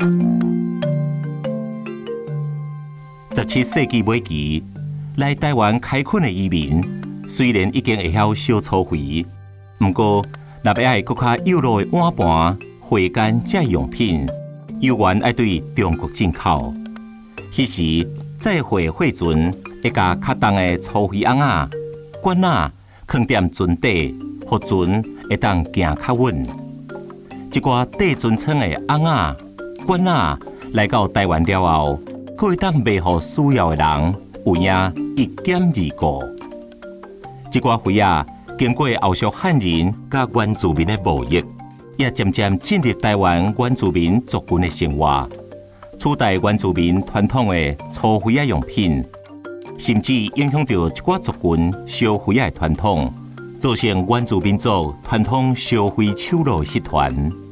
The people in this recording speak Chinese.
17世纪末期，来台湾开垦的移民，虽然已经会晓小粗肥，不过若要爱更较有路的碗盘、花间这用品，有缘爱对中国进口。迄时载货货船会甲较重的粗肥甕仔、管仔放踮船底，互船会当行较稳。一寡底船厂的甕仔、管仔来到台湾了后，可会当卖予需要的人，有影一减二顾。这寡肥啊，经过后续汉人甲原住民的贸易，也渐渐进入台湾原住民族群的生活，取代原住民传统的粗肥啊用品，甚至影响到一寡族群烧肥啊的传统，造成原住民族传统烧肥手路失传。